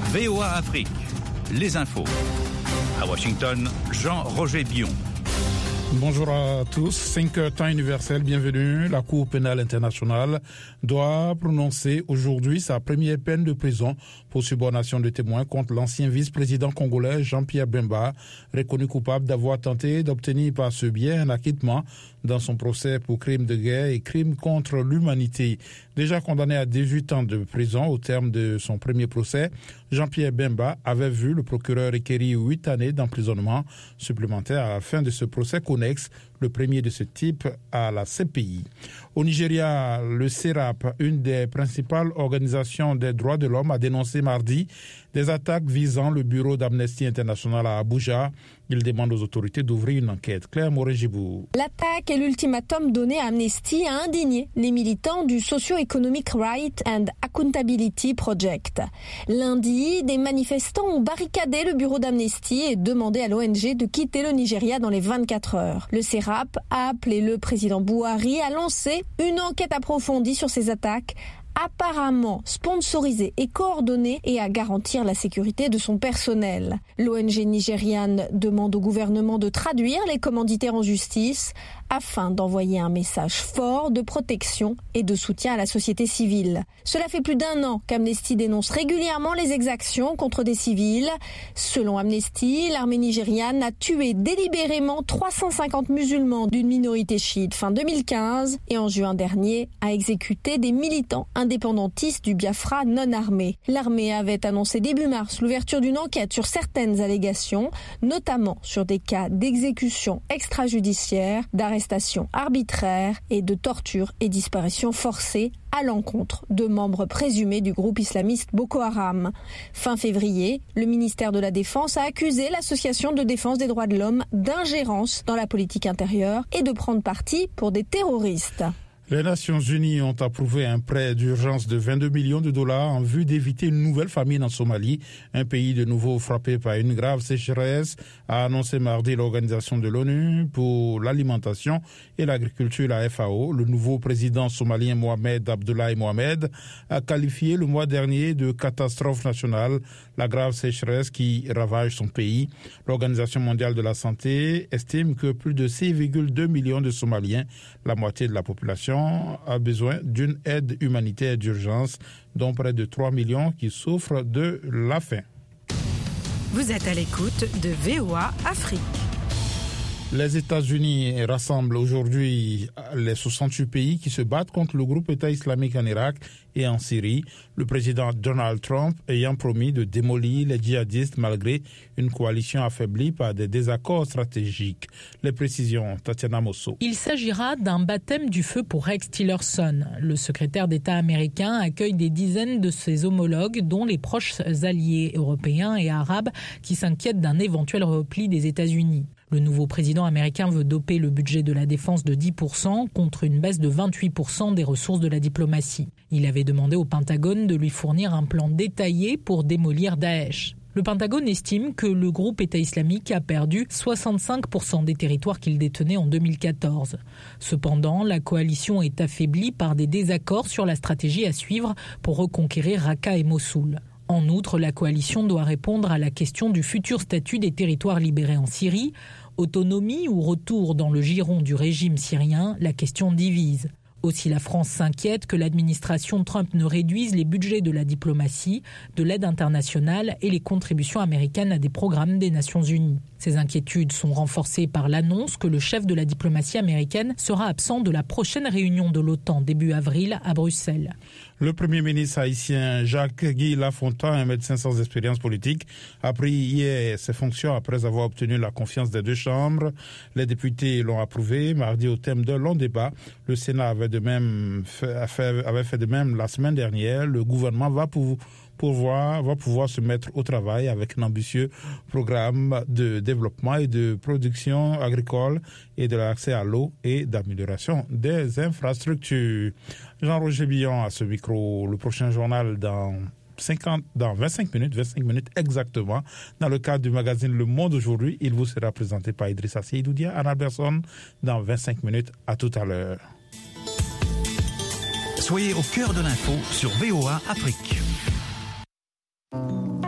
VOA Afrique, les infos. À Washington, Jean-Roger Bion. Bonjour à tous, 5h temps universel, bienvenue. La Cour pénale internationale doit prononcer aujourd'hui sa première peine de prison pour subornation de témoins contre l'ancien vice-président congolais Jean-Pierre Bemba, reconnu coupable d'avoir tenté d'obtenir par ce biais un acquittement dans son procès pour crimes de guerre et crimes contre l'humanité. Déjà condamné à 18 ans de prison au terme de son premier procès, Jean-Pierre Bemba avait vu le procureur requérir 8 années d'emprisonnement supplémentaire à la fin de ce procès connexe, le premier de ce type à la CPI. Au Nigeria, le CERAP, une des principales organisations des droits de l'homme, a dénoncé mardi des attaques visant le bureau d'Amnesty International à Abuja. Il demande aux autorités d'ouvrir une enquête. Claire Morin-Gibou. L'attaque et l'ultimatum donné à Amnesty a indigné les militants du Socio-Economic Right and Accountability Project. Lundi, des manifestants ont barricadé le bureau d'Amnesty et demandé à l'ONG de quitter le Nigeria dans les 24 heures. Le CERAP a appelé le président Buhari à lancer une enquête approfondie sur ces attaques apparemment sponsorisée et coordonnée et à garantir la sécurité de son personnel. L'ONG nigériane demande au gouvernement de traduire les commanditaires en justice afin d'envoyer un message fort de protection et de soutien à la société civile. Cela fait plus d'1 an qu'Amnesty dénonce régulièrement les exactions contre des civils. Selon Amnesty, l'armée nigériane a tué délibérément 350 musulmans d'une minorité chiite fin 2015 et en juin dernier a exécuté des militants indépendantistes du Biafra non armés. L'armée avait annoncé début mars l'ouverture d'une enquête sur certaines allégations, notamment sur des cas d'exécution extrajudiciaire, d'arrestation arbitraire et de torture et disparition forcée à l'encontre de membres présumés du groupe islamiste Boko Haram. Fin février, le ministère de la Défense a accusé l'Association de défense des droits de l'homme d'ingérence dans la politique intérieure et de prendre parti pour des terroristes. Les Nations Unies ont approuvé un prêt d'urgence de 22 millions de dollars en vue d'éviter une nouvelle famine en Somalie, un pays de nouveau frappé par une grave sécheresse, a annoncé mardi l'Organisation de l'ONU pour l'alimentation et l'agriculture, la FAO. Le nouveau président somalien Mohamed Abdullahi Mohamed a qualifié le mois dernier de catastrophe nationale la grave sécheresse qui ravage son pays. L'Organisation mondiale de la santé estime que plus de 6,2 millions de Somaliens, la moitié de la population, a besoin d'une aide humanitaire d'urgence, dont près de 3 millions qui souffrent de la faim. Vous êtes à l'écoute de VOA Afrique. Les États-Unis rassemblent aujourd'hui les 68 pays qui se battent contre le groupe État islamique en Irak et en Syrie, le président Donald Trump ayant promis de démolir les djihadistes malgré une coalition affaiblie par des désaccords stratégiques. Les précisions, Tatiana Mosso. Il s'agira d'un baptême du feu pour Rex Tillerson. Le secrétaire d'État américain accueille des dizaines de ses homologues, dont les proches alliés européens et arabes qui s'inquiètent d'un éventuel repli des États-Unis. Le nouveau président américain veut doper le budget de la défense de 10% contre une baisse de 28% des ressources de la diplomatie. Il avait demandé au Pentagone de lui fournir un plan détaillé pour démolir Daesh. Le Pentagone estime que le groupe État islamique a perdu 65% des territoires qu'il détenait en 2014. Cependant, la coalition est affaiblie par des désaccords sur la stratégie à suivre pour reconquérir Raqqa et Mossoul. En outre, la coalition doit répondre à la question du futur statut des territoires libérés en Syrie. Autonomie ou retour dans le giron du régime syrien, la question divise. Aussi, la France s'inquiète que l'administration Trump ne réduise les budgets de la diplomatie, de l'aide internationale et les contributions américaines à des programmes des Nations Unies. Ces inquiétudes sont renforcées par l'annonce que le chef de la diplomatie américaine sera absent de la prochaine réunion de l'OTAN début avril à Bruxelles. Le Premier ministre haïtien Jacques-Guy Lafontaine, un médecin sans expérience politique, a pris hier ses fonctions après avoir obtenu la confiance des deux chambres. Les députés l'ont approuvé mardi au thème d'un long débat. Le Sénat avait fait de même la semaine dernière. Le gouvernement va pouvoir se mettre au travail avec un ambitieux programme de développement et de production agricole et de l'accès à l'eau et d'amélioration des infrastructures. Jean-Roger Billon à ce micro. Le prochain journal dans 25 minutes exactement. Dans le cadre du magazine Le Monde aujourd'hui, il vous sera présenté par Idrissa Seydoudia, Anna Berson, dans 25 minutes. À tout à l'heure. Soyez au cœur de l'info sur VOA Afrique.